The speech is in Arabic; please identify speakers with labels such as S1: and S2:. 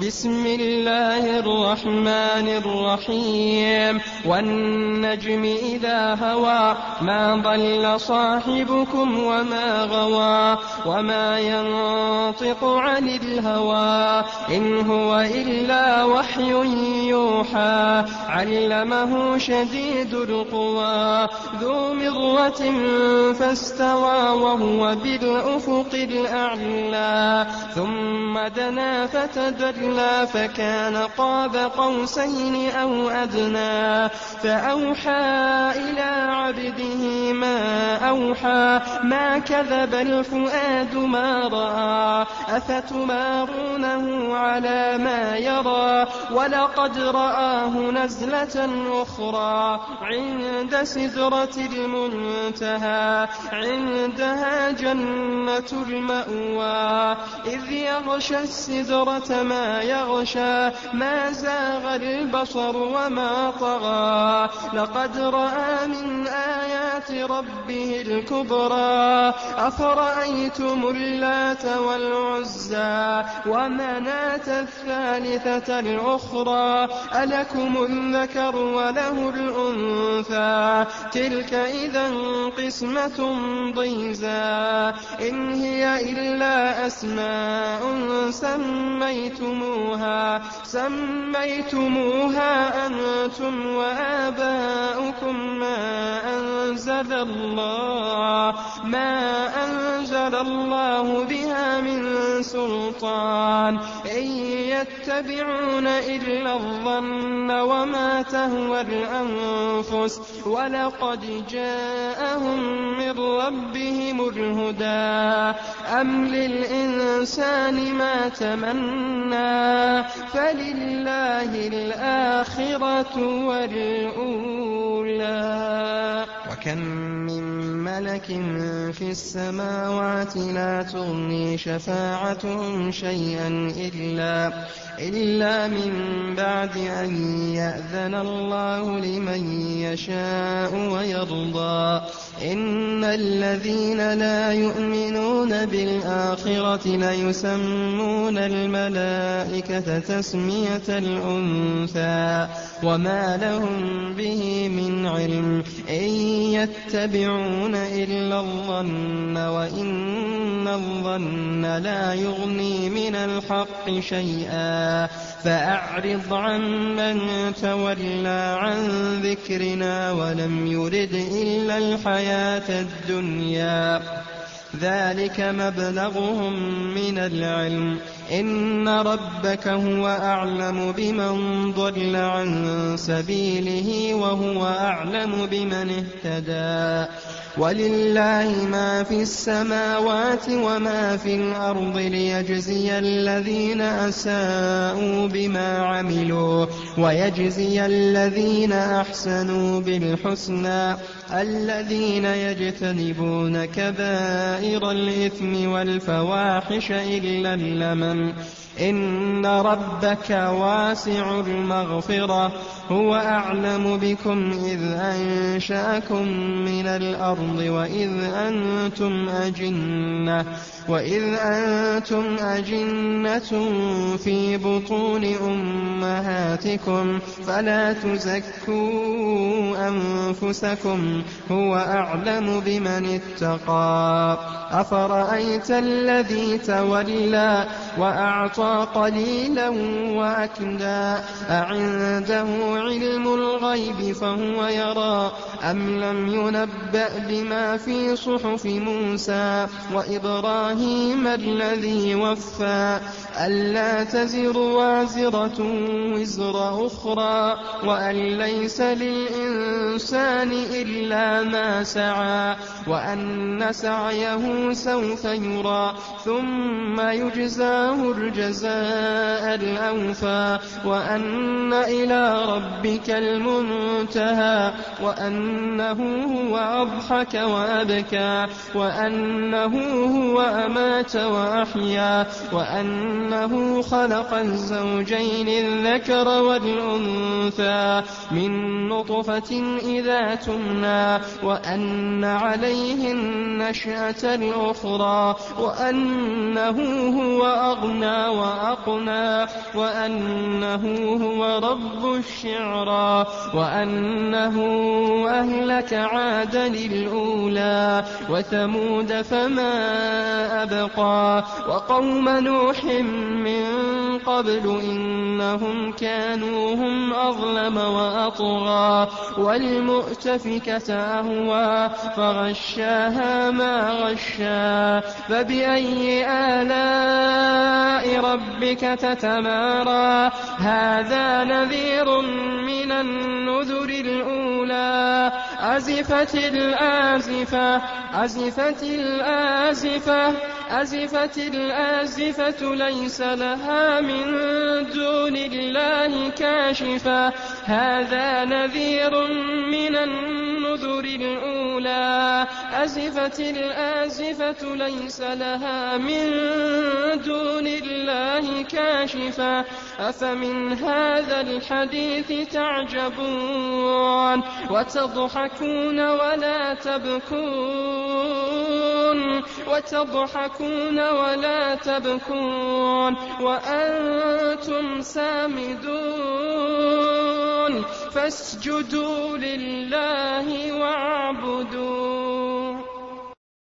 S1: بسم الله الرحمن الرحيم والنجم إذا هوى ما ضل صاحبكم وما غوى وما ينطق عن الهوى إن هو إلا وحي يوحى علمه شديد القوى ذو مرة فاستوى وهو بالأفق الأعلى ثم دنا فتدلى فكان قاب قوسين أو أدنى فأوحى إلى عبده ما أوحى ما كذب الفؤاد ما رأى أفتمارونه على ما يرى ولقد رآه نزلة أخرى عند سدرة المنتهى عندها جنة المأوى إذ يغشى السدرة ما يغشى ما زاغ البصر وما طغى لقد رأى من آيات ربه الكبرى أفرأيتم اللات والعزى ومناة الثالثة الأخرى ألكم الذكر وله الأنثى تلك إذا قسمة ضيزى إن هي إلا أسماء سميتموها أنتم وآباؤكم ما أنزل الله بها من سلطان إن يتبعون إلا الظن وما تهوى الأنفس ولقد جاءهم من ربهم الهدى أم للإنسان ما تمنى فلله الآخرة والأولى وكم من ملك في السماوات لا تغني شفاعتهم شيئا إلا من بعد أن يأذن الله لمن يشاء ويرضى إن الذين لا يؤمنون بالآخرة ليسمون الملائكة تسمية الأنثى وما لهم به من علم إن يتبعون إلا الظن وإن الظن لا يغني من الحق شيئا فأعرض عمن تولى عن ذكرنا ولم يرد إلا الحياة الدنيا ذلك مبلغهم من العلم إن ربك هو أعلم بمن ضل عن سبيله وهو أعلم بمن اهتدى ولله ما في السماوات وما في الأرض ليجزي الذين أساءوا بما عملوا ويجزي الذين أحسنوا بالحسنى الذين يجتنبون كبائر الإثم والفواحش إلا اللمم إن ربك واسع المغفرة هو أعلم بكم إذ أنشأكم من الأرض وإذ أنتم أجنة في بطون أمهاتكم فلا تزكوا أنفسكم هو أعلم بمن اتقى أفرأيت الذي تولى وأعطى قليلا وأكدى أعنده علم الغيب فهو يرى أم لم ينبأ بما في صحف موسى وإبراهيم الذي وفى ألا تزر وازرة وزر أخرى وأن ليس للإنسان إلا ما سعى وأن سعيه سوف يرى ثم يجزاه الجزاء الأوفى وأن إلى ربك المنتهى وأنه هو أضحك وأبكى وأنه هو وأمات وأحيا وأنه خلق الزوجين الذكر والأنثى من نطفة إذا تمنى وأن عليه النشأة الأخرى وأنه هو أغنى وأقنى وأنه هو رب الشعرى وأنه أهلك عادا الأولى وثمود فما أبقى وقوم نوح من قبل إنهم كانوا هم أظلم وأطغى والمؤتفكة أهوى فغشاها ما غشا فبأي آلاء ربك تتمارى هذا نذير من النذر الأولى أزفت الآزفة ليس لها من دون الله كاشفة هذا نذير من النذر الأولى أزفت الآزفة ليس لها من دون الله كاشفة أفمن هذا الحديث تعجبون وتضحكون ولا تبكون وأنتم سامدون فاسجدوا لله واعبدوا